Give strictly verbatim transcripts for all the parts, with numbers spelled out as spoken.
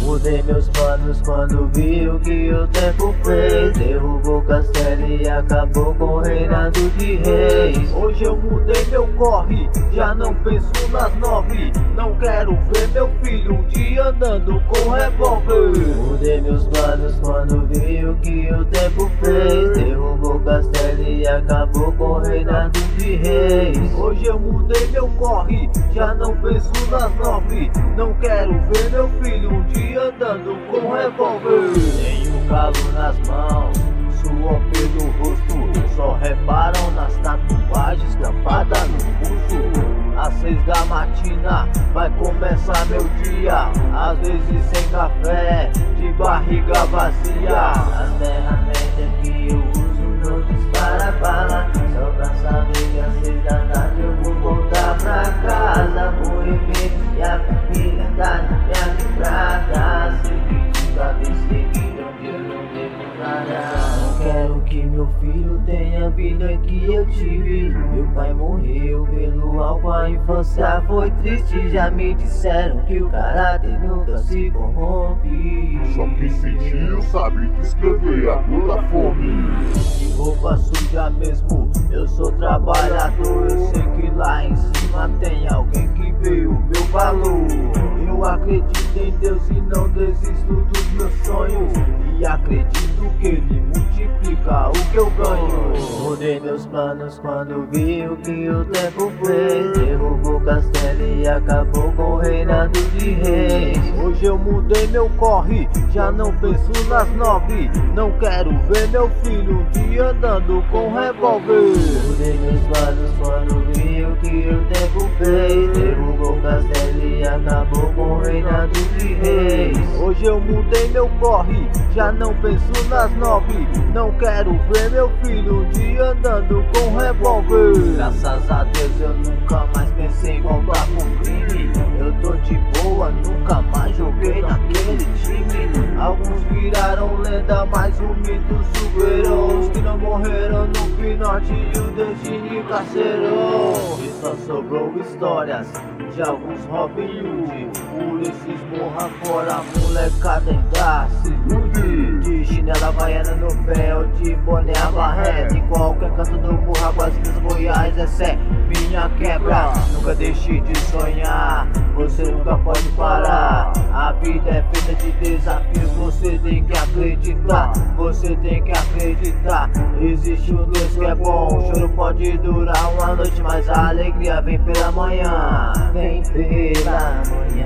Mudei meus planos quando vi o que o tempo fez. Derrubou o castelo e acabou com o reinado de reis. Hoje eu mudei meu corre, já não penso nas nove. Não quero ver meu filho um dia andando com revólver. Mudei meus planos quando vi o que o tempo fez. Derrubou o castelo e acabou com o reinado de reis. Hoje eu mudei meu corre, já não penso nas nove. Não quero ver meu filho um dia andando com revólver. Tenho calo nas mãos, suor pelo rosto. Só reparam nas tatuagens grampadas no pulso. Às seis da matina vai começar meu dia. Às vezes sem café, de barriga vazia. As ferramentas que eu uso não dispara bala. Só pra saber que às seis da tarde eu vou voltar pra casa. Vou rever e a família tá na minha livrada. Seguinte, vez seguida onde eu não devo nada. Não quero que meu filho tenha a vida que eu tive. Meu pai morreu pelo álcool, a infância foi triste. Já me disseram que o caráter nunca se corrompe. Só quem sentiu sabe descrever a dor da fome. De roupa suja mesmo, eu sou trabalhador. Eu sei que lá em cima tem alguém que vê o meu valor. Eu acredito em Deus e não desisto dos meus sonhos. E acredito que Ele multiplica o que eu ganho. Mudei meus planos quando vi o que o tempo fez. Derrubou o castelo e acabou com o reinado de reis. Hoje eu mudei meu corre, já não penso nas nove. Não quero ver meu filho um dia andando com revólver. Mudei meus planos quando vi o que o tempo fez. Derrubou o castelo e acabou com o reinado de reis. Hoje eu mudei meu corre, já não penso nas nove. Não quero ver meu filho um dia andando com revólver. Graças a Deus eu nunca mais pensei em voltar com crime. Eu tô de boa, nunca mais joguei naquele time. Alguns viraram lenda, mas o mito superou. Os que não morreram no Pinote e o destino carcerou. E só sobrou histórias de alguns Robin Hood. Por esses morra fora, molecada ainda se ilude. De chinela havaiana no pé ou de boné a barreta. Em qualquer canto do morro, águas minhas Goiás, essa é minha quebra. Nunca deixe de sonhar, você nunca pode parar. A vida é feita de desafios, você tem que acreditar. Você tem que acreditar, existe um Deus que é bom. O choro pode durar uma noite, mas a alegria vem pela manhã. Vem pela manhã.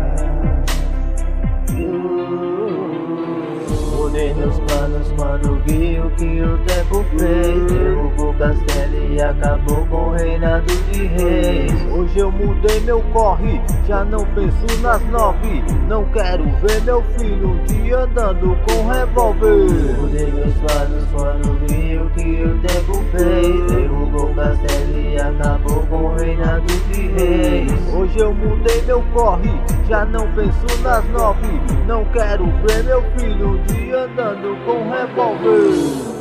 Mudei meus planos quando vi o que o tempo fez. Derrubou o castelo e acabou com o reinado de reis. Hoje eu mudei meu corre, já não penso nas nove. Não quero ver meu filho um dia andando com revólver. Mudei meus planos quando vi o que o tempo fez. Derrubou o castelo e acabou com o reinado de reis. Hoje eu mudei meu corre, já não penso nas nove. Não quero ver meu filho um dia andando com revólver.